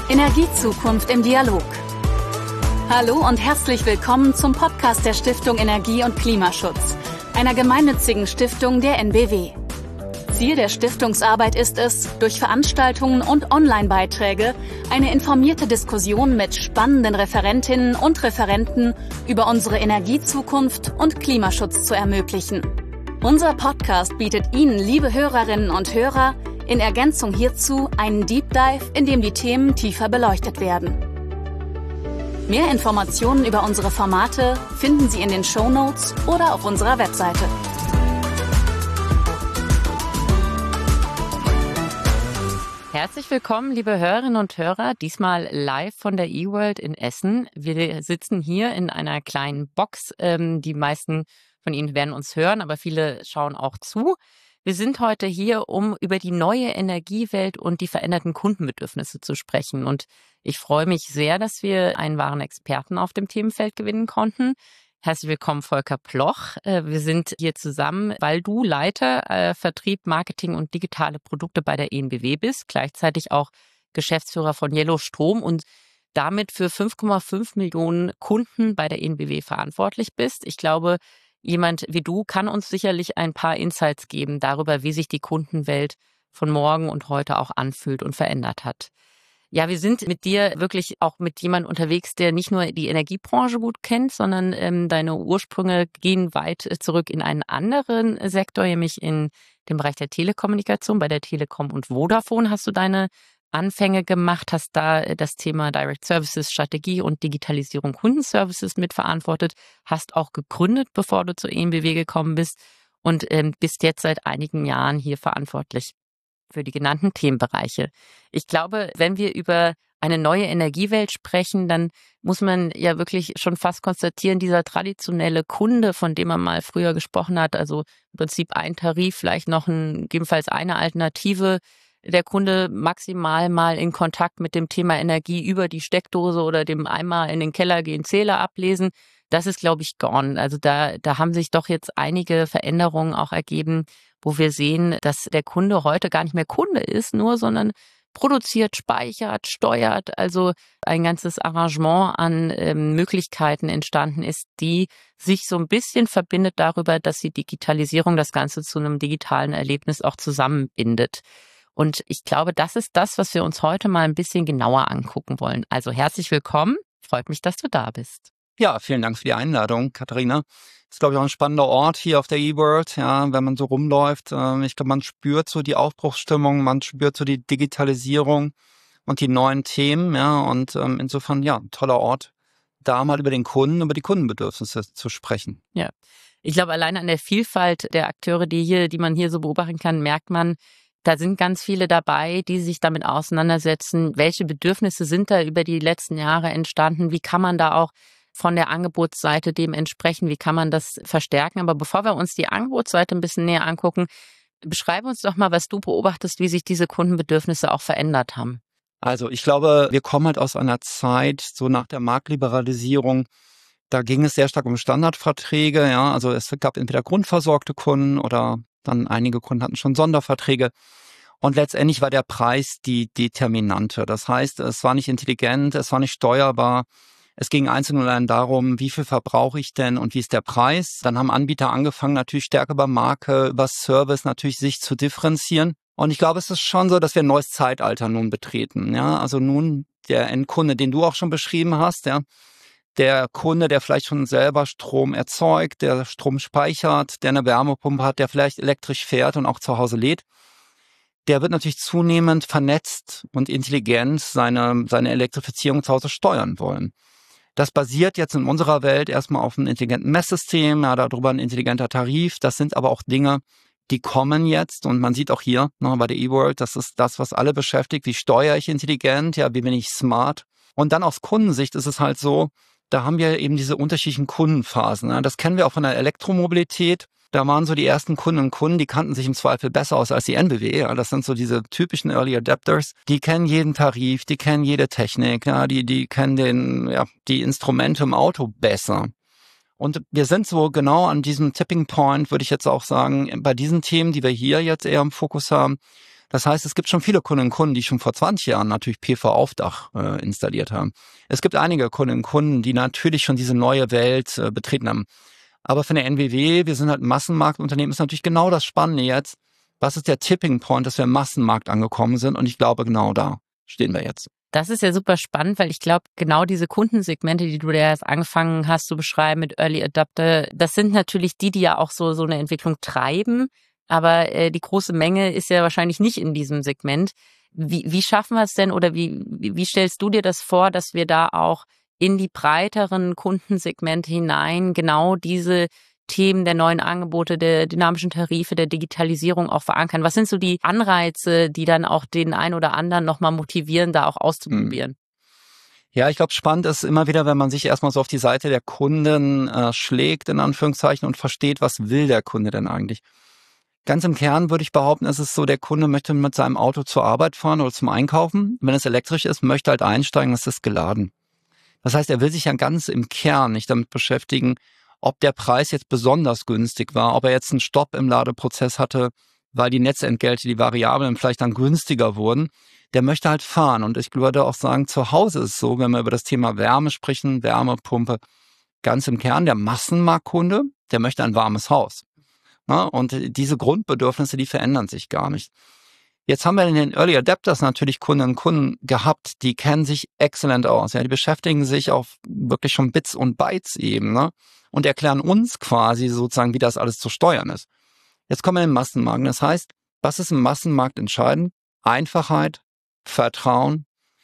Energiezukunft im Dialog. Hallo und herzlich willkommen zum Podcast der Stiftung Energie und Klimaschutz, einer gemeinnützigen Stiftung der NBW. Ziel der Stiftungsarbeit ist es, durch Veranstaltungen und Online-Beiträge eine informierte Diskussion mit spannenden Referentinnen und Referenten über unsere Energiezukunft und Klimaschutz zu ermöglichen. Unser Podcast bietet Ihnen, liebe Hörerinnen und Hörer, in Ergänzung hierzu einen Deep Dive, in dem die Themen tiefer beleuchtet werden. Mehr Informationen über unsere Formate finden Sie in den Shownotes oder auf unserer Webseite. Herzlich willkommen, liebe Hörerinnen und Hörer, diesmal live von der eWorld in Essen. Wir sitzen hier in einer kleinen Box. Die meisten von Ihnen werden uns hören, aber viele schauen auch zu. Wir sind heute hier, um über die neue Energiewelt und die veränderten Kundenbedürfnisse zu sprechen. Und ich freue mich sehr, dass wir einen wahren Experten auf dem Themenfeld gewinnen konnten. Herzlich willkommen, Volker Ploch. Wir sind hier zusammen, weil du Leiter Vertrieb, Marketing und digitale Produkte bei der EnBW bist, gleichzeitig auch Geschäftsführer von Yellow Strom und damit für 5,5 Millionen Kunden bei der EnBW verantwortlich bist. Ich glaube, jemand wie du kann uns sicherlich ein paar Insights geben darüber, wie sich die Kundenwelt von morgen und heute auch anfühlt und verändert hat. Ja, wir sind mit dir wirklich auch mit jemandem unterwegs, der nicht nur die Energiebranche gut kennt, sondern deine Ursprünge gehen weit zurück in einen anderen Sektor, nämlich in dem Bereich der Telekommunikation. Bei der Telekom und Vodafone hast du deine Anfänge gemacht, hast da das Thema Direct Services, Strategie und Digitalisierung Kundenservices mitverantwortet, hast auch gegründet, bevor du zur EnBW gekommen bist und bist jetzt seit einigen Jahren hier verantwortlich für die genannten Themenbereiche. Ich glaube, wenn wir über eine neue Energiewelt sprechen, dann muss man ja wirklich schon fast konstatieren, dieser traditionelle Kunde, von dem man mal früher gesprochen hat, also im Prinzip ein Tarif, vielleicht noch gegebenenfalls eine Alternative, der Kunde maximal mal in Kontakt mit dem Thema Energie über die Steckdose oder dem einmal in den Keller gehen Zähler ablesen, das ist, glaube ich, gone. Also da haben sich doch jetzt einige Veränderungen auch ergeben, wo wir sehen, dass der Kunde heute gar nicht mehr Kunde ist, sondern produziert, speichert, steuert, also ein ganzes Arrangement an Möglichkeiten entstanden ist, die sich so ein bisschen verbindet darüber, dass die Digitalisierung das Ganze zu einem digitalen Erlebnis auch zusammenbindet. Und ich glaube, das ist das, was wir uns heute mal ein bisschen genauer angucken wollen. Also herzlich willkommen. Freut mich, dass du da bist. Ja, vielen Dank für die Einladung, Katharina. Ist, glaube ich, auch ein spannender Ort hier auf der eWorld, ja, wenn man so rumläuft. Ich glaube, man spürt so die Aufbruchsstimmung, man spürt so die Digitalisierung und die neuen Themen, ja, und insofern, ja, ein toller Ort, da mal über den Kunden, über die Kundenbedürfnisse zu sprechen. Ja, ich glaube, alleine an der Vielfalt der Akteure, die man hier so beobachten kann, merkt man, da sind ganz viele dabei, die sich damit auseinandersetzen, welche Bedürfnisse sind da über die letzten Jahre entstanden, wie kann man da auch von der Angebotsseite dementsprechend, wie kann man das verstärken. Aber bevor wir uns die Angebotsseite ein bisschen näher angucken, beschreib uns doch mal, was du beobachtest, wie sich diese Kundenbedürfnisse auch verändert haben. Also ich glaube, wir kommen halt aus einer Zeit, so nach der Marktliberalisierung, da ging es sehr stark um Standardverträge, ja, also es gab entweder grundversorgte Kunden oder dann einige Kunden hatten schon Sonderverträge. Und letztendlich war der Preis die Determinante. Das heißt, es war nicht intelligent, es war nicht steuerbar. Es ging einzig und allein darum, wie viel verbrauche ich denn und wie ist der Preis. Dann haben Anbieter angefangen, natürlich stärker über Marke, über Service natürlich sich zu differenzieren. Und ich glaube, es ist schon so, dass wir ein neues Zeitalter nun betreten. Ja, also nun der Endkunde, den du auch schon beschrieben hast, ja, der Kunde, der vielleicht schon selber Strom erzeugt, der Strom speichert, der eine Wärmepumpe hat, der vielleicht elektrisch fährt und auch zu Hause lädt, der wird natürlich zunehmend vernetzt und intelligent seine Elektrifizierung zu Hause steuern wollen. Das basiert jetzt in unserer Welt erstmal auf einem intelligenten Messsystem, ja, darüber ein intelligenter Tarif. Das sind aber auch Dinge, die kommen jetzt und man sieht auch hier bei der eWorld, das ist das, was alle beschäftigt. Wie steuere ich intelligent? Ja, wie bin ich smart? Und dann aus Kundensicht ist es halt so, da haben wir eben diese unterschiedlichen Kundenphasen. Ja. Das kennen wir auch von der Elektromobilität. Da waren so die ersten Kundinnen und Kunden, die kannten sich im Zweifel besser aus als die NBW. Ja. Das sind so diese typischen Early Adapters. Die kennen jeden Tarif, die kennen jede Technik, ja. Die kennen die Instrumente im Auto besser. Und wir sind so genau an diesem Tipping Point, würde ich jetzt auch sagen, bei diesen Themen, die wir hier jetzt eher im Fokus haben, Das heißt, es gibt schon viele Kundinnen und Kunden, die schon vor 20 Jahren natürlich PV auf Dach installiert haben. Es gibt einige Kundinnen und Kunden, die natürlich schon diese neue Welt betreten haben. Aber für eine NBW, wir sind halt ein Massenmarktunternehmen, ist natürlich genau das Spannende jetzt. Was ist der Tipping Point, dass wir im Massenmarkt angekommen sind? Und ich glaube, genau da stehen wir jetzt. Das ist ja super spannend, weil ich glaube, genau diese Kundensegmente, die du da jetzt angefangen hast zu beschreiben mit Early Adopter, das sind natürlich die ja auch so eine Entwicklung treiben. Aber die große Menge ist ja wahrscheinlich nicht in diesem Segment. Wie schaffen wir es denn oder wie stellst du dir das vor, dass wir da auch in die breiteren Kundensegmente hinein genau diese Themen der neuen Angebote, der dynamischen Tarife, der Digitalisierung auch verankern? Was sind so die Anreize, die dann auch den einen oder anderen nochmal motivieren, da auch auszuprobieren? Ja, ich glaube, spannend ist immer wieder, wenn man sich erstmal so auf die Seite der Kunden schlägt, in Anführungszeichen, und versteht, was will der Kunde denn eigentlich? Ganz im Kern würde ich behaupten, ist es so, der Kunde möchte mit seinem Auto zur Arbeit fahren oder zum Einkaufen. Wenn es elektrisch ist, möchte halt einsteigen, es ist geladen. Das heißt, er will sich ja ganz im Kern nicht damit beschäftigen, ob der Preis jetzt besonders günstig war, ob er jetzt einen Stopp im Ladeprozess hatte, weil die Netzentgelte, die Variablen vielleicht dann günstiger wurden. Der möchte halt fahren. Und ich würde auch sagen, zu Hause ist es so, wenn wir über das Thema Wärme sprechen, Wärmepumpe, ganz im Kern, der Massenmarktkunde, der möchte ein warmes Haus. Ja, und diese Grundbedürfnisse, die verändern sich gar nicht. Jetzt haben wir in den Early Adapters natürlich Kundinnen und Kunden gehabt, die kennen sich exzellent aus. Ja, die beschäftigen sich auf wirklich schon Bits- und Bytes-Ebene und erklären uns quasi sozusagen, wie das alles zu steuern ist. Jetzt kommen wir in den Massenmarkt. Das heißt, was ist im Massenmarkt entscheidend? Einfachheit, Vertrauen,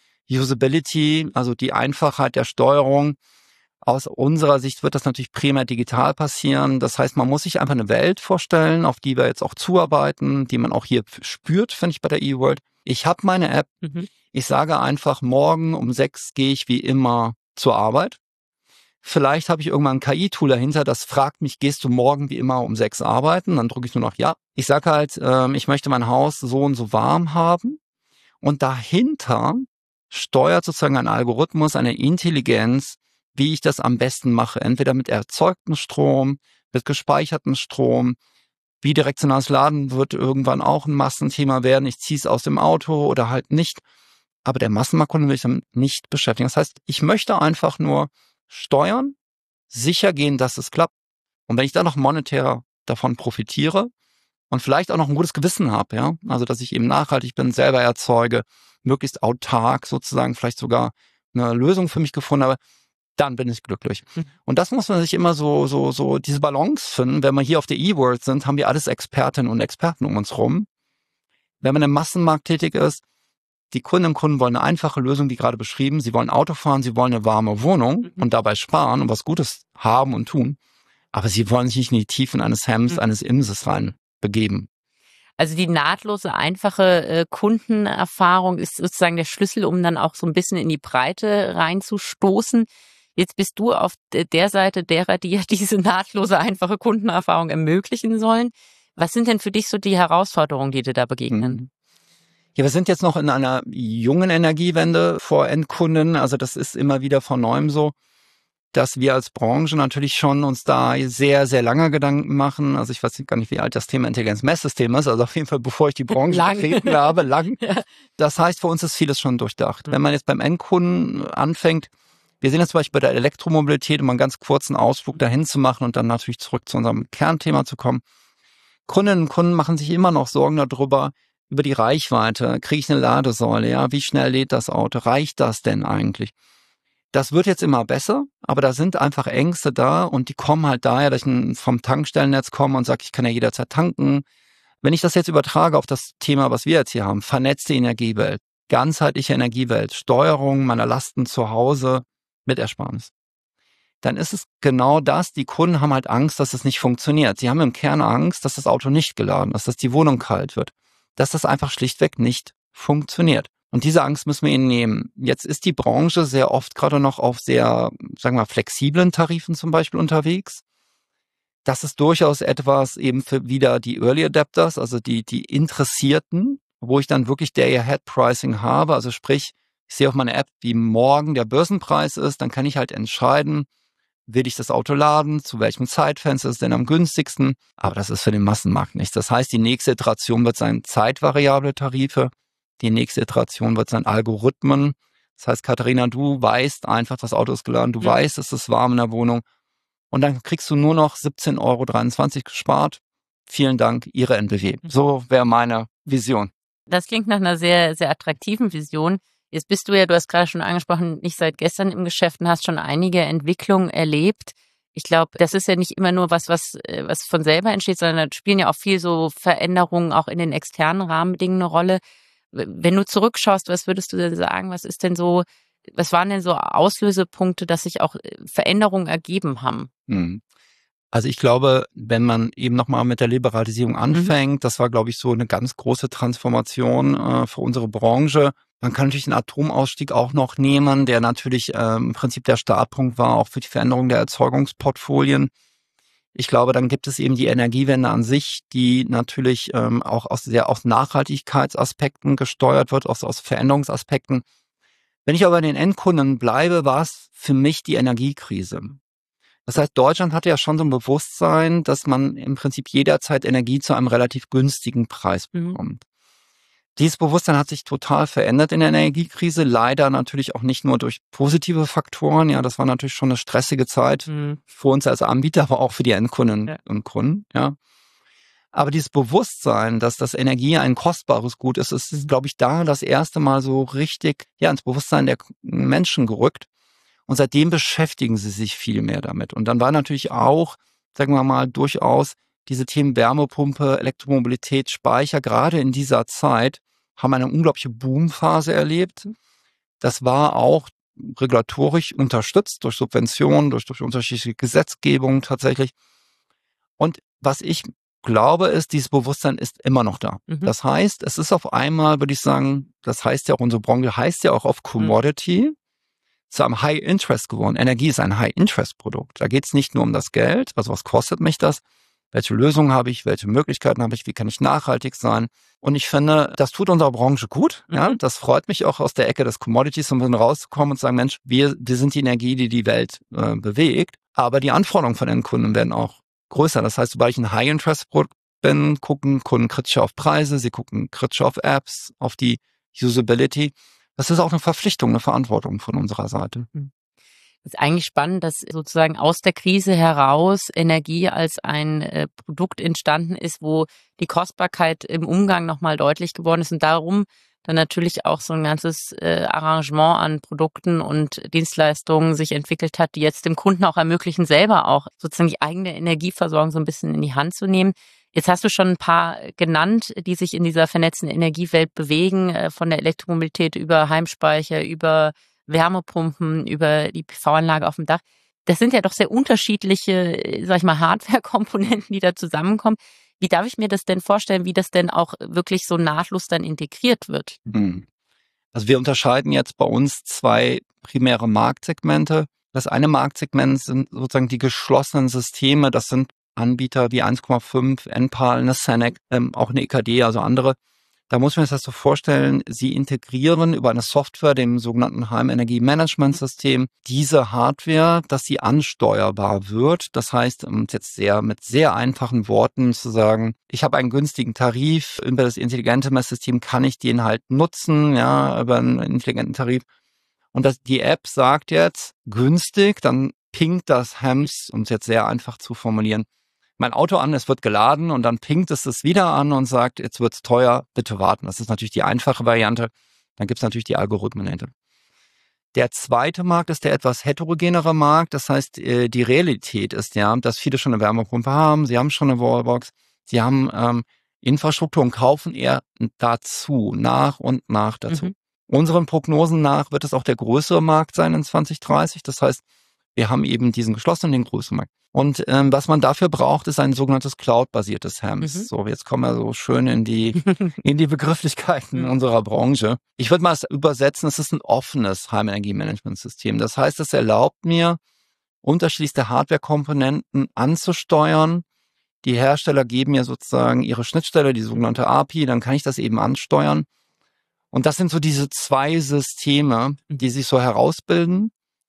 Usability, also die Einfachheit der Steuerung. Aus unserer Sicht wird das natürlich primär digital passieren. Das heißt, man muss sich einfach eine Welt vorstellen, auf die wir jetzt auch zuarbeiten, die man auch hier spürt, finde ich, bei der eWorld. Ich habe meine App. Ich sage einfach, morgen um 6 gehe ich wie immer zur Arbeit. Vielleicht habe ich irgendwann ein KI-Tool dahinter, das fragt mich, gehst du morgen wie immer um 6 arbeiten? Dann drücke ich nur noch ja. Ich sage halt, ich möchte mein Haus so und so warm haben. Und dahinter steuert sozusagen ein Algorithmus, eine Intelligenz, wie ich das am besten mache. Entweder mit erzeugtem Strom, mit gespeichertem Strom. Bidirektionales Laden wird irgendwann auch ein Massenthema werden. Ich ziehe es aus dem Auto oder halt nicht. Aber der Massenmarktkunde will ich damit nicht beschäftigen. Das heißt, ich möchte einfach nur steuern, sicher gehen, dass es klappt. Und wenn ich dann noch monetär davon profitiere und vielleicht auch noch ein gutes Gewissen habe, ja, also dass ich eben nachhaltig bin, selber erzeuge, möglichst autark sozusagen vielleicht sogar eine Lösung für mich gefunden habe, dann bin ich glücklich. Und das muss man sich immer so diese Balance finden. Wenn wir hier auf der eWorld sind, haben wir alles Expertinnen und Experten um uns rum. Wenn man im Massenmarkt tätig ist, die Kundinnen und Kunden wollen eine einfache Lösung, wie gerade beschrieben. Sie wollen Auto fahren, sie wollen eine warme Wohnung und dabei sparen und was Gutes haben und tun. Aber sie wollen sich nicht in die Tiefen eines Hemms, eines Imses rein begeben. Also die nahtlose, einfache Kundenerfahrung ist sozusagen der Schlüssel, um dann auch so ein bisschen in die Breite reinzustoßen. Jetzt bist du auf der Seite derer, die ja diese nahtlose, einfache Kundenerfahrung ermöglichen sollen. Was sind denn für dich so die Herausforderungen, die dir da begegnen? Ja, wir sind jetzt noch in einer jungen Energiewende vor Endkunden. Also das ist immer wieder von neuem so, dass wir als Branche natürlich schon uns da sehr, sehr lange Gedanken machen. Also ich weiß gar nicht, wie alt das Thema Intelligenzmesssystem ist. Also auf jeden Fall, bevor ich die Branche vertreten habe, lang. Ja. Das heißt, für uns ist vieles schon durchdacht. Wenn man jetzt beim Endkunden anfängt, wir sehen jetzt zum Beispiel bei der Elektromobilität, um einen ganz kurzen Ausflug dahin zu machen und dann natürlich zurück zu unserem Kernthema zu kommen. Kundinnen und Kunden machen sich immer noch Sorgen darüber, über die Reichweite. Kriege ich eine Ladesäule? Ja, wie schnell lädt das Auto? Reicht das denn eigentlich? Das wird jetzt immer besser, aber da sind einfach Ängste da und die kommen halt daher, dass ich vom Tankstellennetz komme und sage, ich kann ja jederzeit tanken. Wenn ich das jetzt übertrage auf das Thema, was wir jetzt hier haben, vernetzte Energiewelt, ganzheitliche Energiewelt, Steuerung meiner Lasten zu Hause mit Ersparnis, dann ist es genau das. Die Kunden haben halt Angst, dass es nicht funktioniert. Sie haben im Kern Angst, dass das Auto nicht geladen ist, dass die Wohnung kalt wird, dass das einfach schlichtweg nicht funktioniert. Und diese Angst müssen wir ihnen nehmen. Jetzt ist die Branche sehr oft gerade noch auf sehr, sagen wir, flexiblen Tarifen zum Beispiel unterwegs. Das ist durchaus etwas eben für wieder die Early Adapters, also die Interessierten, wo ich dann wirklich Day-Ahead-Pricing habe. Also sprich, ich sehe auf meiner App, wie morgen der Börsenpreis ist, dann kann ich halt entscheiden, will ich das Auto laden, zu welchem Zeitfenster ist es denn am günstigsten, aber das ist für den Massenmarkt nichts. Das heißt, die nächste Iteration wird sein zeitvariable Tarife, die nächste Iteration wird sein Algorithmen. Das heißt, Katharina, du weißt einfach, das Auto ist geladen, du weißt, es ist warm in der Wohnung und dann kriegst du nur noch 17,23 € gespart. Vielen Dank, Ihre NBW. So wäre meine Vision. Das klingt nach einer sehr, sehr attraktiven Vision. Jetzt bist du ja, du hast gerade schon angesprochen, nicht seit gestern im Geschäft und hast schon einige Entwicklungen erlebt. Ich glaube, das ist ja nicht immer nur was von selber entsteht, sondern da spielen ja auch viel so Veränderungen auch in den externen Rahmenbedingungen eine Rolle. Wenn du zurückschaust, was würdest du denn sagen? Was waren denn so Auslösepunkte, dass sich auch Veränderungen ergeben haben? Also ich glaube, wenn man eben nochmal mit der Liberalisierung anfängt, das war, glaube ich, so eine ganz große Transformation für unsere Branche. Man kann natürlich den Atomausstieg auch noch nehmen, der natürlich im Prinzip der Startpunkt war, auch für die Veränderung der Erzeugungsportfolien. Ich glaube, dann gibt es eben die Energiewende an sich, die natürlich auch aus Nachhaltigkeitsaspekten gesteuert wird, auch aus Veränderungsaspekten. Wenn ich aber bei den Endkunden bleibe, war es für mich die Energiekrise. Das heißt, Deutschland hatte ja schon so ein Bewusstsein, dass man im Prinzip jederzeit Energie zu einem relativ günstigen Preis bekommt. Dieses Bewusstsein hat sich total verändert in der Energiekrise, leider natürlich auch nicht nur durch positive Faktoren. Ja, das war natürlich schon eine stressige Zeit für uns als Anbieter, aber auch für die Endkunden und Kunden. Ja, aber dieses Bewusstsein, dass das Energie ein kostbares Gut ist, ist, glaube ich, da das erste Mal so richtig ins Bewusstsein der Menschen gerückt. Und seitdem beschäftigen sie sich viel mehr damit. Und dann war natürlich auch, sagen wir mal, durchaus diese Themen Wärmepumpe, Elektromobilität, Speicher, gerade in dieser Zeit, haben eine unglaubliche Boomphase erlebt. Das war auch regulatorisch unterstützt durch Subventionen, durch unterschiedliche Gesetzgebungen tatsächlich. Und was ich glaube ist, dieses Bewusstsein ist immer noch da. Das heißt, es ist auf einmal, würde ich sagen, das heißt ja auch, unsere Branche heißt ja auch auf Commodity, zu einem High-Interest geworden. Energie ist ein High-Interest-Produkt. Da geht es nicht nur um das Geld, also was kostet mich das, welche Lösungen habe ich, welche Möglichkeiten habe ich, wie kann ich nachhaltig sein. Und ich finde, das tut unserer Branche gut. Ja, das freut mich auch aus der Ecke des Commodities, um dann rauszukommen und zu sagen, Mensch, wir sind die Energie, die die Welt bewegt. Aber die Anforderungen von den Kunden werden auch größer. Das heißt, sobald ich ein High-Interest-Produkt bin, gucken Kunden kritischer auf Preise, sie gucken kritischer auf Apps, auf die Usability. Das ist auch eine Verpflichtung, eine Verantwortung von unserer Seite. Es ist eigentlich spannend, dass sozusagen aus der Krise heraus Energie als ein Produkt entstanden ist, wo die Kostbarkeit im Umgang nochmal deutlich geworden ist und darum dann natürlich auch so ein ganzes Arrangement an Produkten und Dienstleistungen sich entwickelt hat, die jetzt dem Kunden auch ermöglichen, selber auch sozusagen die eigene Energieversorgung so ein bisschen in die Hand zu nehmen. Jetzt hast du schon ein paar genannt, die sich in dieser vernetzten Energiewelt bewegen, von der Elektromobilität über Heimspeicher, über Wärmepumpen, über die PV-Anlage auf dem Dach. Das sind ja doch sehr unterschiedliche, sag ich mal, Hardware-Komponenten, die da zusammenkommen. Wie darf ich mir das denn vorstellen, wie das denn auch wirklich so nahtlos dann integriert wird? Also wir unterscheiden jetzt bei uns zwei primäre Marktsegmente. Das eine Marktsegment sind sozusagen die geschlossenen Systeme. Das sind Anbieter wie 1,5, Enpal, eine Senec, auch eine EKD, also andere. Da muss man sich das so vorstellen, sie integrieren über eine Software, dem sogenannten Heimenergie-Management-System, diese Hardware, dass sie ansteuerbar wird. Das heißt, jetzt mit sehr einfachen Worten zu sagen, ich habe einen günstigen Tarif, über das intelligente Messsystem kann ich den halt nutzen, ja, über einen intelligenten Tarif. Und die App sagt jetzt, günstig, dann pingt das HEMS, um es jetzt sehr einfach zu formulieren, mein Auto an, es wird geladen und dann pingt es wieder an und sagt, jetzt wird's teuer, bitte warten. Das ist natürlich die einfache Variante. Dann gibt's natürlich die Algorithmen hinter. Der zweite Markt ist der etwas heterogenere Markt. Das heißt, die Realität ist ja, dass viele schon eine Wärmepumpe haben, sie haben schon eine Wallbox, sie haben Infrastruktur und kaufen eher dazu, nach und nach dazu. Unseren Prognosen nach wird es auch der größere Markt sein in 2030. Das heißt, wir haben eben diesen geschlossenen, den größeren Markt. Und was man dafür braucht, ist ein sogenanntes Cloud-basiertes HEMS. So, jetzt kommen wir so schön in die Begrifflichkeiten unserer Branche. Ich würde mal es übersetzen, es ist ein offenes Heimenergie-Management-System. Das heißt, es erlaubt mir, unterschiedlichste Hardware-Komponenten anzusteuern. Die Hersteller geben mir sozusagen ihre Schnittstelle, die sogenannte API, dann kann ich das eben ansteuern. Und das sind so diese zwei Systeme, die sich so herausbilden.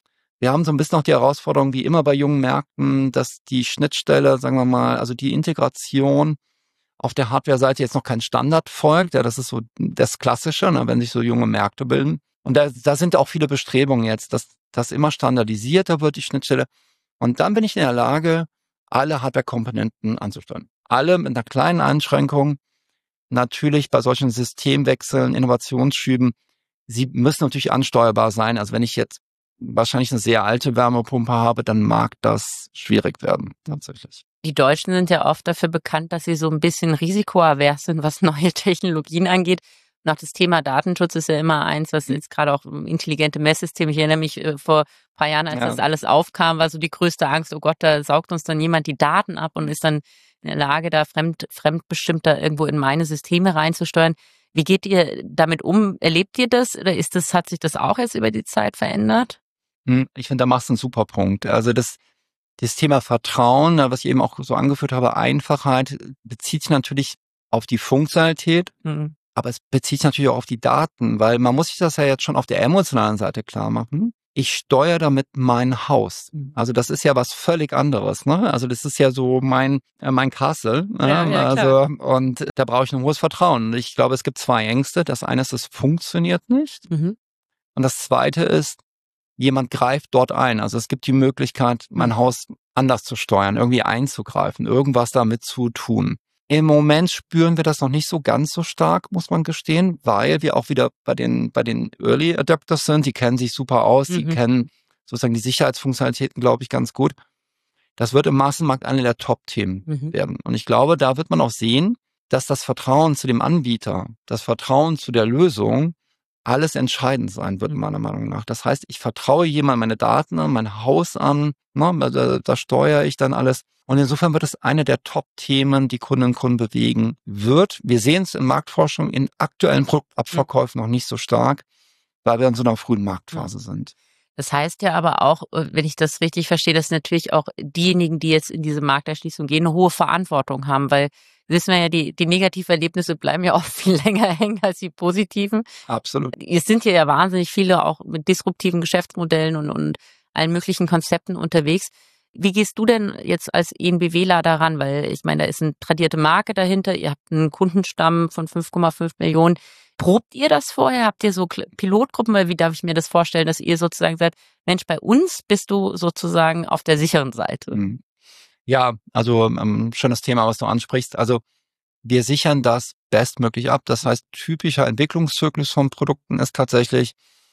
Wir haben so ein bisschen noch die Herausforderung, wie immer bei jungen Märkten, dass die Schnittstelle, sagen wir mal, also die Integration auf der Hardware-Seite jetzt noch kein Standard folgt. Ja, das ist so das Klassische, ne, wenn sich so junge Märkte bilden. Und da sind auch viele Bestrebungen jetzt, dass das immer standardisierter wird, die Schnittstelle. Und dann bin ich in der Lage, alle Hardware-Komponenten anzusteuern. Alle mit einer kleinen Einschränkung. Natürlich bei solchen Systemwechseln, Innovationsschüben, sie müssen natürlich ansteuerbar sein. Also wenn ich jetzt wahrscheinlich eine sehr alte Wärmepumpe habe, dann mag das schwierig werden, tatsächlich. Die Deutschen sind ja oft dafür bekannt, dass sie so ein bisschen risikoavers sind, was neue Technologien angeht. Und auch das Thema Datenschutz ist ja immer eins, was jetzt gerade auch intelligente Messsysteme, ich erinnere mich vor ein paar Jahren, als das alles aufkam, war so die größte Angst, oh Gott, da saugt uns dann jemand die Daten ab und ist dann in der Lage, da fremdbestimmt da irgendwo in meine Systeme reinzusteuern. Wie geht ihr damit um? Erlebt ihr das oder hat sich das auch jetzt über die Zeit verändert? Ich finde, da machst du einen super Punkt. Also das Thema Vertrauen, was ich eben auch so angeführt habe, Einfachheit, bezieht sich natürlich auf die Funktionalität, aber es bezieht sich natürlich auch auf die Daten, weil man muss sich das ja jetzt schon auf der emotionalen Seite klar machen. Ich steuere damit mein Haus. Also das ist ja was völlig anderes, ne? Also das ist ja so mein Castle. Also und da brauche ich ein hohes Vertrauen. Ich glaube, es gibt zwei Ängste. Das eine ist, es funktioniert nicht. Und das zweite ist, jemand greift dort ein. Also es gibt die Möglichkeit, mein Haus anders zu steuern, irgendwie einzugreifen, irgendwas damit zu tun. Im Moment spüren wir das noch nicht so ganz so stark, muss man gestehen, weil wir auch wieder bei den Early Adopters sind. Die kennen sich super aus, die kennen sozusagen die Sicherheitsfunktionalitäten, glaube ich, ganz gut. Das wird im Massenmarkt eine der Top-Themen werden. Und ich glaube, da wird man auch sehen, dass das Vertrauen zu dem Anbieter, das Vertrauen zu der Lösung alles entscheidend sein wird, meiner Meinung nach. Das heißt, ich vertraue jemandem meine Daten an, mein Haus an, ne, da steuere ich dann alles. Und insofern wird es eine der Top-Themen, die Kundinnen und Kunden bewegen wird. Wir sehen es in Marktforschung in aktuellen Produktabverkäufen noch nicht so stark, weil wir in so einer frühen Marktphase sind. Das heißt ja aber auch, wenn ich das richtig verstehe, dass natürlich auch diejenigen, die jetzt in diese Markterschließung gehen, eine hohe Verantwortung haben, weil wissen wir ja, die Negativerlebnisse bleiben ja oft viel länger hängen als die positiven. Absolut. Es sind hier ja wahnsinnig viele auch mit disruptiven Geschäftsmodellen und allen möglichen Konzepten unterwegs. Wie gehst du denn jetzt als EnBWler daran? Weil ich meine, da ist eine tradierte Marke dahinter, ihr habt einen Kundenstamm von 5,5 Millionen. Probt ihr das vorher? Habt ihr so Pilotgruppen? Weil wie darf ich mir das vorstellen, dass ihr sozusagen sagt, Mensch, bei uns bist du sozusagen auf der sicheren Seite? Ja, also schönes Thema, was du ansprichst. Also wir sichern das bestmöglich ab. Das heißt, typischer Entwicklungszyklus von Produkten ist tatsächlich,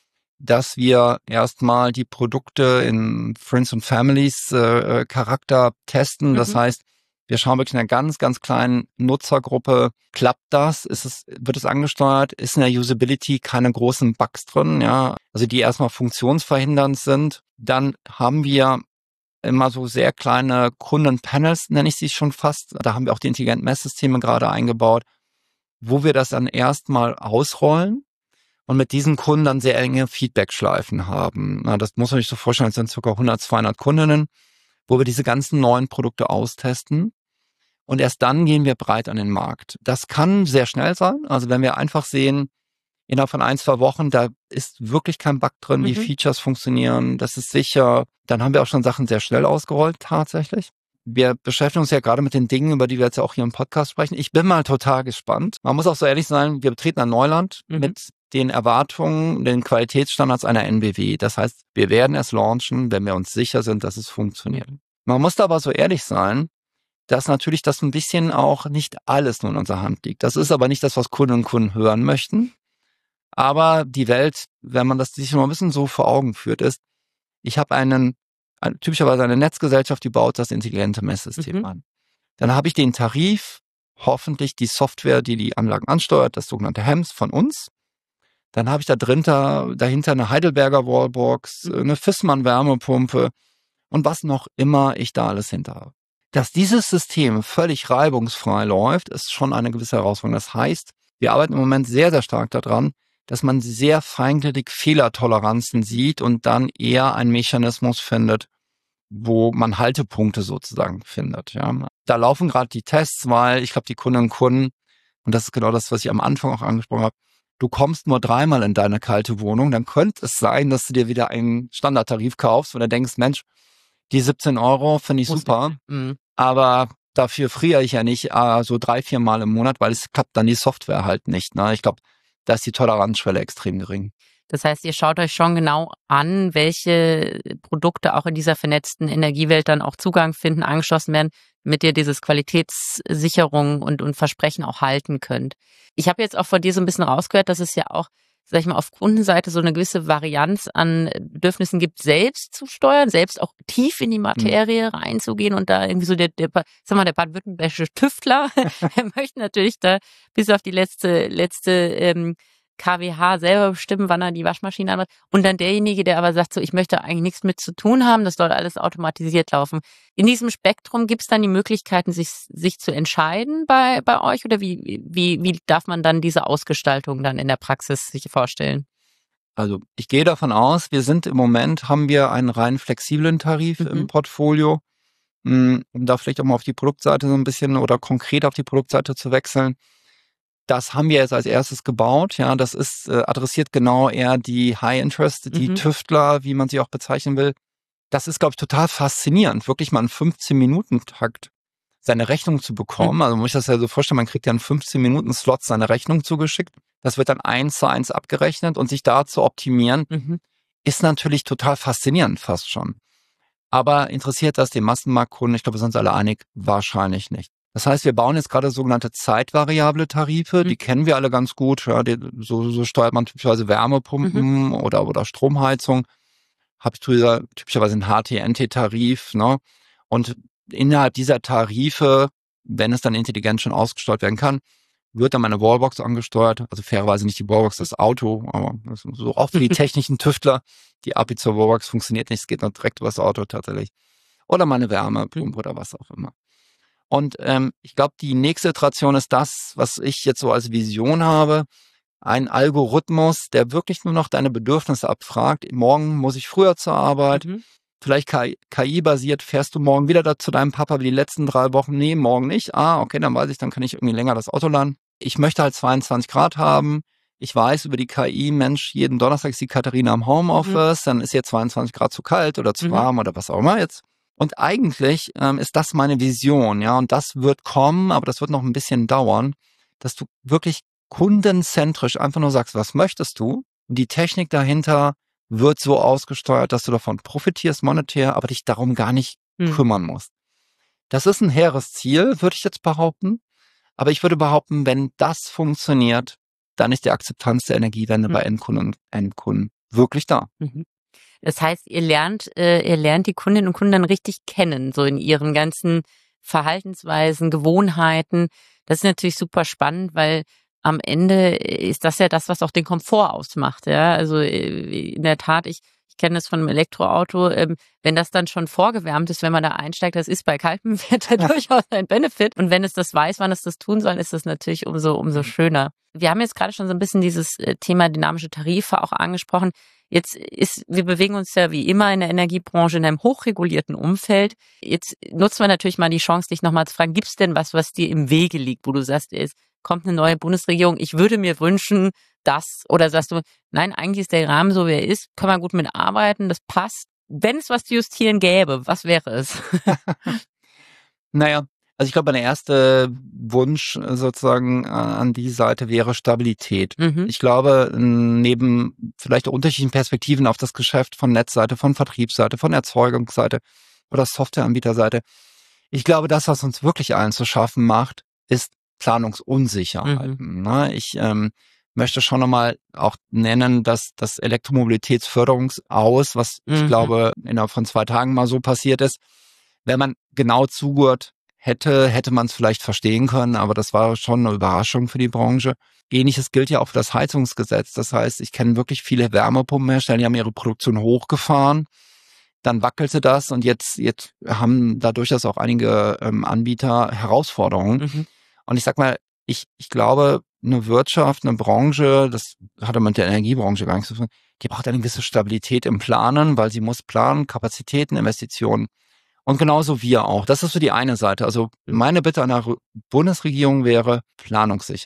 dass wir erstmal die Produkte in Friends and Families Charakter testen. Das heißt, wir schauen wirklich in einer ganz, ganz kleinen Nutzergruppe, klappt das? Wird es angesteuert? Ist in der Usability keine großen Bugs drin? Ja, also die erstmal funktionsverhindernd sind. Dann haben wir immer so sehr kleine Kundenpanels, nenne ich sie schon fast. Da haben wir auch die intelligenten Messsysteme gerade eingebaut, wo wir das dann erstmal ausrollen und mit diesen Kunden dann sehr enge Feedback-Schleifen haben. Das muss man sich so vorstellen, es sind ca. 100, 200 Kundinnen, wo wir diese ganzen neuen Produkte austesten. Und erst dann gehen wir breit an den Markt. Das kann sehr schnell sein. Also wenn wir einfach sehen, innerhalb von 1, 2 Wochen, da ist wirklich kein Bug drin, die Features funktionieren, das ist sicher. Dann haben wir auch schon Sachen sehr schnell ausgerollt, tatsächlich. Wir beschäftigen uns ja gerade mit den Dingen, über die wir jetzt auch hier im Podcast sprechen. Ich bin mal total gespannt. Man muss auch so ehrlich sein, wir betreten ein Neuland mit den Erwartungen, den Qualitätsstandards einer NBW. Das heißt, wir werden es launchen, wenn wir uns sicher sind, dass es funktioniert. Man muss da aber so ehrlich sein, dass natürlich das ein bisschen auch nicht alles nur in unserer Hand liegt. Das ist aber nicht das, was Kundinnen und Kunden hören möchten. Aber die Welt, wenn man das sich noch ein bisschen so vor Augen führt, ist, ich habe typischerweise eine Netzgesellschaft, die baut das intelligente Messsystem an. Dann habe ich den Tarif, hoffentlich die Software, die die Anlagen ansteuert, das sogenannte HEMS von uns. Dann habe ich dahinter eine Heidelberger Wallbox, eine Fissmann Wärmepumpe und was noch immer ich da alles hinter habe. Dass dieses System völlig reibungsfrei läuft, ist schon eine gewisse Herausforderung. Das heißt, wir arbeiten im Moment sehr, sehr stark daran, dass man sehr feingliedrig Fehlertoleranzen sieht und dann eher einen Mechanismus findet, wo man Haltepunkte sozusagen findet. Ja. Da laufen gerade die Tests, weil ich glaube, die Kundinnen und Kunden, und das ist genau das, was ich am Anfang auch angesprochen habe, du kommst nur 3-mal in deine kalte Wohnung, dann könnte es sein, dass du dir wieder einen Standardtarif kaufst, wo du denkst, Mensch, die 17 € finde ich super, aber dafür friere ich ja nicht so 3-4 Mal im Monat, weil es klappt dann die Software halt nicht. Ne? Ich glaube, da ist die Toleranzschwelle extrem gering. Das heißt, ihr schaut euch schon genau an, welche Produkte auch in dieser vernetzten Energiewelt dann auch Zugang finden, angeschlossen werden, damit ihr dieses Qualitätssicherung und Versprechen auch halten könnt. Ich habe jetzt auch von dir so ein bisschen rausgehört, dass es ja auch, sag ich mal, auf Kundenseite so eine gewisse Varianz an Bedürfnissen gibt, selbst zu steuern, selbst auch tief in die Materie reinzugehen und da irgendwie so der baden-württembergische Tüftler, er möchte natürlich da bis auf die letzte kWh selber bestimmen, wann er die Waschmaschine anmacht. Und dann derjenige, der aber sagt, so, ich möchte eigentlich nichts mit zu tun haben, das soll alles automatisiert laufen. In diesem Spektrum gibt es dann die Möglichkeiten, sich zu entscheiden bei euch, oder wie darf man dann diese Ausgestaltung dann in der Praxis sich vorstellen? Also ich gehe davon aus, haben wir einen rein flexiblen Tarif im Portfolio, um da vielleicht auch mal auf die Produktseite so ein bisschen oder konkret auf die Produktseite zu wechseln. Das haben wir jetzt als erstes gebaut. Ja, das ist adressiert genau eher die High-Interest, die Tüftler, wie man sie auch bezeichnen will. Das ist, glaube ich, total faszinierend, wirklich mal einen 15-Minuten-Takt seine Rechnung zu bekommen. Also man muss das ja so vorstellen, man kriegt ja einen 15-Minuten-Slot seine Rechnung zugeschickt. Das wird dann 1:1 abgerechnet und sich da zu optimieren, ist natürlich total faszinierend fast schon. Aber interessiert das den Massenmarktkunden? Ich glaube, wir sind uns alle einig, wahrscheinlich nicht. Das heißt, wir bauen jetzt gerade sogenannte zeitvariable Tarife, die kennen wir alle ganz gut. Ja, so steuert man typischerweise Wärmepumpen oder Stromheizung. Habe ich typischerweise einen HT-NT-Tarif. Ne? Und innerhalb dieser Tarife, wenn es dann intelligent schon ausgesteuert werden kann, wird dann meine Wallbox angesteuert. Also fairerweise nicht die Wallbox, das Auto, aber das ist so oft wie die technischen Tüftler. Die API zur Wallbox funktioniert nicht, es geht noch direkt über das Auto tatsächlich. Oder meine Wärmepumpe oder was auch immer. Und ich glaube, die nächste Iteration ist das, was ich jetzt so als Vision habe. Ein Algorithmus, der wirklich nur noch deine Bedürfnisse abfragt. Morgen muss ich früher zur Arbeit. Vielleicht KI-basiert, fährst du morgen wieder da zu deinem Papa wie die letzten 3 Wochen? Nee, morgen nicht. Okay, dann weiß ich, dann kann ich irgendwie länger das Auto laden. Ich möchte halt 22 Grad haben. Ich weiß über die KI, Mensch, jeden Donnerstag ist die Katharina am Homeoffice, dann ist ihr 22 Grad zu kalt oder zu warm oder was auch immer jetzt. Und eigentlich ist das meine Vision, ja, und das wird kommen, aber das wird noch ein bisschen dauern, dass du wirklich kundenzentrisch einfach nur sagst, was möchtest du? Und die Technik dahinter wird so ausgesteuert, dass du davon profitierst monetär, aber dich darum gar nicht kümmern musst. Das ist ein hehres Ziel, würde ich jetzt behaupten. Aber ich würde behaupten, wenn das funktioniert, dann ist die Akzeptanz der Energiewende bei Endkunden und Endkunden wirklich da. Das heißt, ihr lernt die Kundinnen und Kunden dann richtig kennen, so in ihren ganzen Verhaltensweisen, Gewohnheiten. Das ist natürlich super spannend, weil am Ende ist das ja das, was auch den Komfort ausmacht. Ja, also in der Tat, ich kenne das von einem Elektroauto, wenn das dann schon vorgewärmt ist, wenn man da einsteigt, das ist bei kaltem Wetter durchaus ein Benefit. Und wenn es das weiß, wann es das tun soll, ist das natürlich umso schöner. Wir haben jetzt gerade schon so ein bisschen dieses Thema dynamische Tarife auch angesprochen. Wir bewegen uns ja wie immer in der Energiebranche in einem hochregulierten Umfeld. Jetzt nutzen wir natürlich mal die Chance, dich nochmal zu fragen, gibt es denn was dir im Wege liegt, wo du sagst, es kommt eine neue Bundesregierung, ich würde mir wünschen, das, oder sagst du, nein, eigentlich ist der Rahmen so, wie er ist, kann man gut mitarbeiten, das passt. Wenn es was zu justieren gäbe, was wäre es? Naja, also ich glaube, mein erster Wunsch sozusagen an die Seite wäre Stabilität. Ich glaube, neben vielleicht auch unterschiedlichen Perspektiven auf das Geschäft von Netzseite, von Vertriebsseite, von Erzeugungsseite oder Softwareanbieterseite, ich glaube, das, was uns wirklich allen zu schaffen macht, ist Planungsunsicherheit. Ich möchte schon nochmal auch nennen, dass das Elektromobilitätsförderungsaus, was ich glaube innerhalb von 2 Tagen mal so passiert ist, wenn man genau zugehört hätte man es vielleicht verstehen können, aber das war schon eine Überraschung für die Branche. Ähnliches gilt ja auch für das Heizungsgesetz. Das heißt, ich kenne wirklich viele Wärmepumpenhersteller, die haben ihre Produktion hochgefahren, dann wackelte das und jetzt haben da durchaus auch einige Anbieter Herausforderungen. Und ich sag mal, ich glaube, eine Wirtschaft, eine Branche, das hatte mit der Energiebranche gar nichts zu tun, die braucht eine gewisse Stabilität im Planen, weil sie muss planen, Kapazitäten, Investitionen. Und genauso wir auch. Das ist so die eine Seite. Also meine Bitte an der Bundesregierung wäre Planungssicherheit.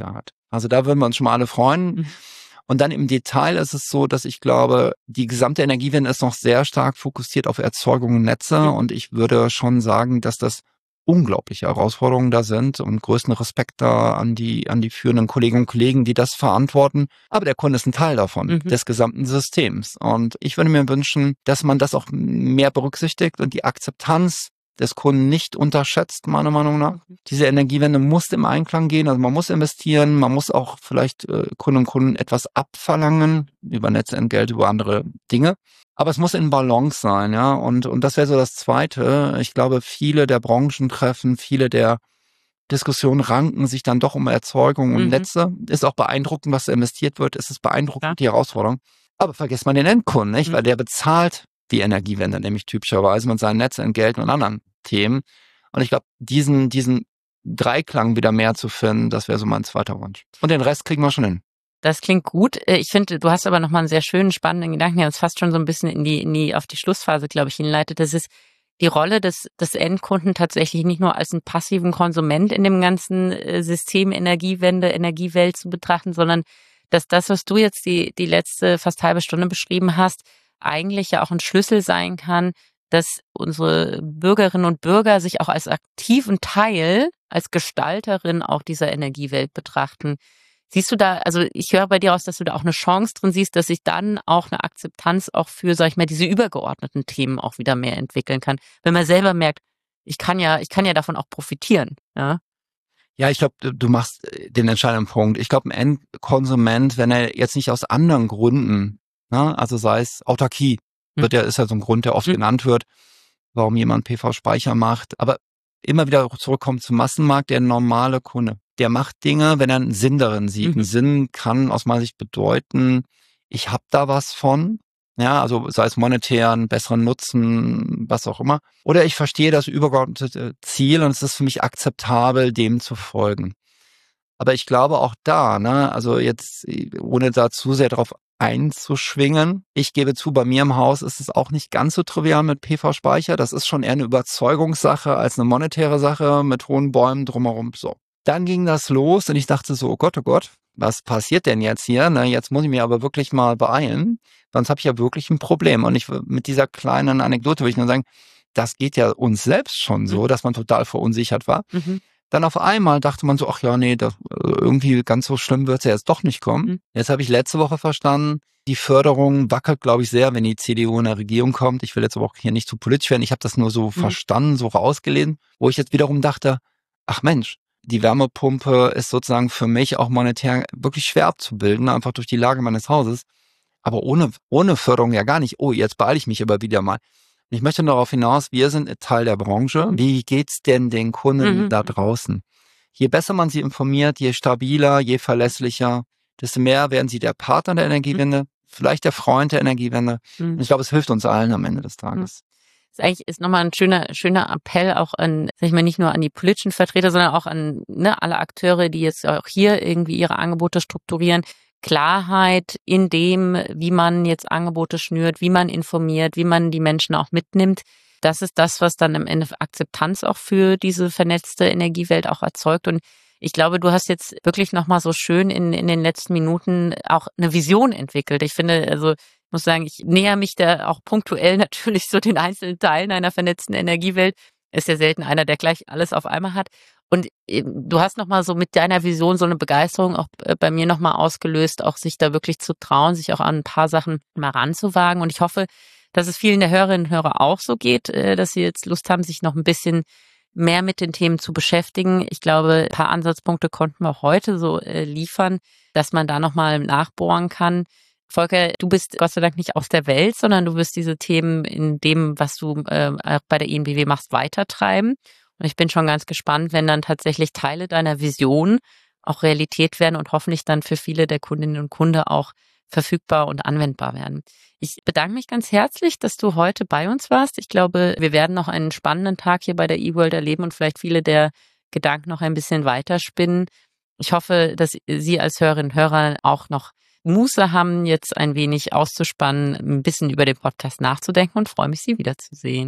Also da würden wir uns schon mal alle freuen. Und dann im Detail ist es so, dass ich glaube, die gesamte Energiewende ist noch sehr stark fokussiert auf Erzeugung und Netze. Und ich würde schon sagen, dass das unglaubliche Herausforderungen da sind und größten Respekt da an die führenden Kolleginnen und Kollegen, die das verantworten. Aber der Kunde ist ein Teil davon, des gesamten Systems. Und ich würde mir wünschen, dass man das auch mehr berücksichtigt und die Akzeptanz des Kunden nicht unterschätzt, meiner Meinung nach. Diese Energiewende muss im Einklang gehen, also man muss investieren, man muss auch vielleicht Kunden und Kunden etwas abverlangen, über Netzentgelt, über andere Dinge. Aber es muss in Balance sein, ja. Und das wäre so das Zweite. Ich glaube, viele der Branchentreffen, viele der Diskussionen ranken sich dann doch um Erzeugung und Netze. Ist auch beeindruckend, was da investiert wird. Es ist beeindruckend, die Herausforderung. Aber vergesst man den Endkunden, nicht? Weil der bezahlt die Energiewende, nämlich typischerweise mit seinen Netzentgelten und anderen Themen. Und ich glaube, diesen Dreiklang wieder mehr zu finden, das wäre so mein zweiter Wunsch. Und den Rest kriegen wir schon hin. Das klingt gut. Ich finde, du hast aber nochmal einen sehr schönen, spannenden Gedanken, der uns fast schon so ein bisschen auf die Schlussphase, glaube ich, hinleitet. Das ist die Rolle des Endkunden tatsächlich nicht nur als einen passiven Konsument in dem ganzen System Energiewende, Energiewelt zu betrachten, sondern dass das, was du jetzt die letzte fast halbe Stunde beschrieben hast, eigentlich ja auch ein Schlüssel sein kann, dass unsere Bürgerinnen und Bürger sich auch als aktiven Teil, als Gestalterin auch dieser Energiewelt betrachten. Siehst du da, also ich höre bei dir aus, dass du da auch eine Chance drin siehst, dass sich dann auch eine Akzeptanz auch für, sag ich mal, diese übergeordneten Themen auch wieder mehr entwickeln kann. Wenn man selber merkt, ich kann ja davon auch profitieren, ja. Ja, ich glaube, du machst den entscheidenden Punkt. Ich glaube, ein Endkonsument, wenn er jetzt nicht aus anderen Gründen, ne, also sei es Autarkie, ist ja so ein Grund, der oft genannt wird, warum jemand PV-Speicher macht, aber immer wieder zurückkommt zum Massenmarkt, der normale Kunde. Der macht Dinge, wenn er einen Sinn darin sieht. Ein Sinn kann aus meiner Sicht bedeuten, ich habe da was von, ja, also sei es monetär, einen besseren Nutzen, was auch immer. Oder ich verstehe das übergeordnete Ziel und es ist für mich akzeptabel, dem zu folgen. Aber ich glaube auch da, ne, also jetzt, ohne da zu sehr drauf einzuschwingen. Ich gebe zu, bei mir im Haus ist es auch nicht ganz so trivial mit PV-Speicher. Das ist schon eher eine Überzeugungssache als eine monetäre Sache mit hohen Bäumen drumherum. So. Dann ging das los und ich dachte so, oh Gott, was passiert denn jetzt hier? Na, jetzt muss ich mich aber wirklich mal beeilen, sonst habe ich ja wirklich ein Problem. Und mit dieser kleinen Anekdote will ich nur sagen, das geht ja uns selbst schon so, dass man total verunsichert war. Dann auf einmal dachte man so, ach ja, nee, irgendwie ganz so schlimm wird es ja jetzt doch nicht kommen. Jetzt habe ich letzte Woche verstanden, die Förderung wackelt, glaube ich, sehr, wenn die CDU in der Regierung kommt. Ich will jetzt aber auch hier nicht zu politisch werden. Ich habe das nur so verstanden, so rausgelesen, wo ich jetzt wiederum dachte, ach Mensch, die Wärmepumpe ist sozusagen für mich auch monetär wirklich schwer abzubilden, einfach durch die Lage meines Hauses. Aber ohne Förderung ja gar nicht. Oh, jetzt beeile ich mich aber wieder mal. Ich möchte darauf hinaus, wir sind Teil der Branche. Wie geht's denn den Kunden da draußen? Je besser man sie informiert, je stabiler, je verlässlicher, desto mehr werden sie der Partner der Energiewende, vielleicht der Freund der Energiewende. Und ich glaube, es hilft uns allen am Ende des Tages. Ist nochmal ein schöner Appell auch an, sag ich mal, nicht nur an die politischen Vertreter, sondern auch an alle Akteure, die jetzt auch hier irgendwie ihre Angebote strukturieren. Klarheit in dem, wie man jetzt Angebote schnürt, wie man informiert, wie man die Menschen auch mitnimmt. Das ist das, was dann am Ende Akzeptanz auch für diese vernetzte Energiewelt auch erzeugt. Und ich glaube, du hast jetzt wirklich nochmal so schön in den letzten Minuten auch eine Vision entwickelt. Ich finde, also ich muss sagen, ich näher mich da auch punktuell natürlich so den einzelnen Teilen einer vernetzten Energiewelt. Ist ja selten einer, der gleich alles auf einmal hat. Und du hast nochmal so mit deiner Vision so eine Begeisterung auch bei mir nochmal ausgelöst, auch sich da wirklich zu trauen, sich auch an ein paar Sachen mal ranzuwagen. Und ich hoffe, dass es vielen der Hörerinnen und Hörer auch so geht, dass sie jetzt Lust haben, sich noch ein bisschen mehr mit den Themen zu beschäftigen. Ich glaube, ein paar Ansatzpunkte konnten wir auch heute so liefern, dass man da nochmal nachbohren kann. Volker, du bist Gott sei Dank nicht aus der Welt, sondern du wirst diese Themen in dem, was du auch bei der EnBW machst, weitertreiben. Und ich bin schon ganz gespannt, wenn dann tatsächlich Teile deiner Vision auch Realität werden und hoffentlich dann für viele der Kundinnen und Kunden auch verfügbar und anwendbar werden. Ich bedanke mich ganz herzlich, dass du heute bei uns warst. Ich glaube, wir werden noch einen spannenden Tag hier bei der eWorld erleben und vielleicht viele der Gedanken noch ein bisschen weiterspinnen. Ich hoffe, dass Sie als Hörerinnen und Hörer auch noch Muße haben, jetzt ein wenig auszuspannen, ein bisschen über den Podcast nachzudenken und freue mich, Sie wiederzusehen.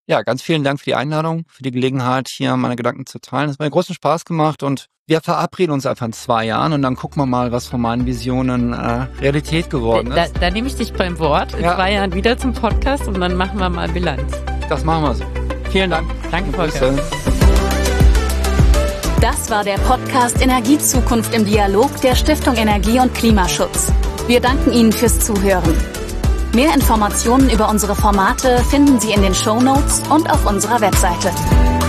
Ja, ganz vielen Dank für die Einladung, für die Gelegenheit, hier meine Gedanken zu teilen. Es hat mir großen Spaß gemacht und wir verabreden uns einfach in 2 Jahren und dann gucken wir mal, was von meinen Visionen Realität geworden ist. Da nehme ich dich beim Wort. In 2 Jahren wieder zum Podcast und dann machen wir mal Bilanz. Das machen wir so. Vielen Dank. Danke, Volker. Das war der Podcast Energiezukunft im Dialog der Stiftung Energie und Klimaschutz. Wir danken Ihnen fürs Zuhören. Mehr Informationen über unsere Formate finden Sie in den Shownotes und auf unserer Webseite.